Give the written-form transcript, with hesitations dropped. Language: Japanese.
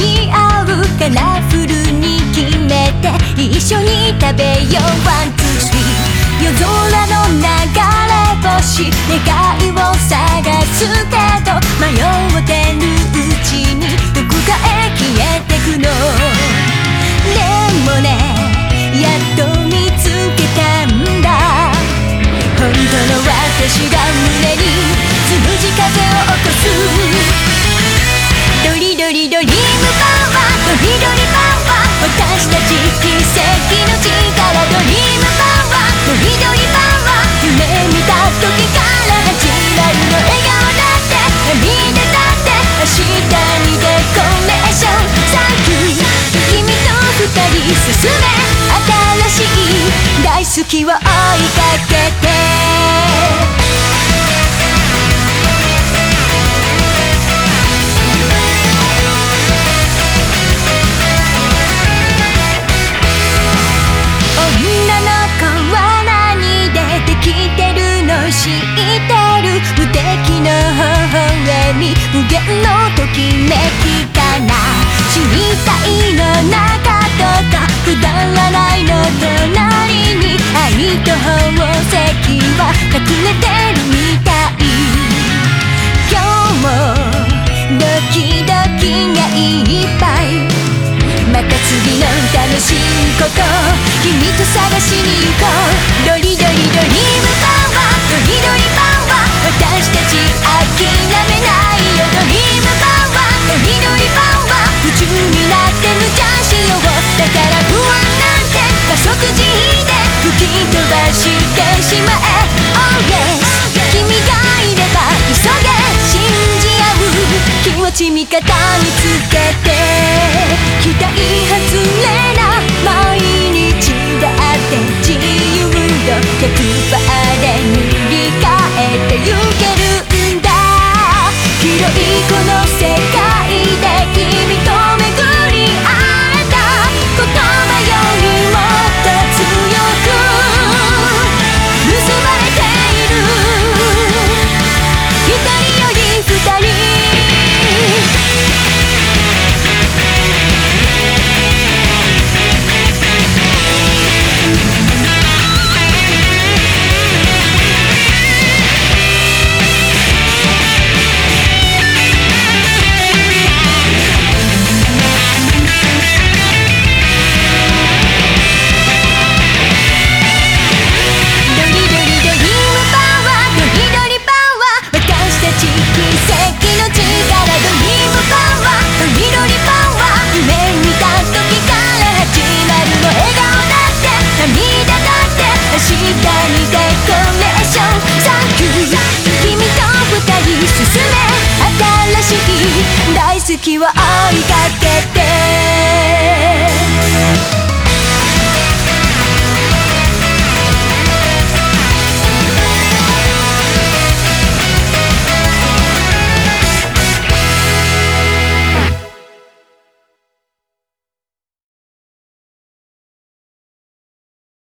し合うカラフルに決めて一緒に食べようワンツースリー夜空の流れ星願いを探すけど迷ってるうちにどこかへ消えてくのでもねやっと見つけたんだ本当の私が胸につむじ風を起こすドリドリドリームパワードリドリパワー私たち奇跡の力ドリームパワードリドリパワー夢見た時から始まるの笑顔だって涙だって明日にデコレーションサンキュー君と二人進め新しい大好きを追いかけて女の子は何でできてるの知ってる無敵の微笑み無限のときめきかな知りたいのなかとかくだらないの隣に愛と宝石は隠れてるみたい今日もドキドキがいっぱいまた次の楽しいこと君と探しに行こうドリドリドリームパワードリドリパワー私たち諦めないよドリームパワードリドリパワー夢中になって無茶しようだから不安なんて加速時で吹き飛ばしてしまえ Oh yes 君がいれば急げ信じ合う気持ち味方見つけて期待外れな毎日だって自由よ100%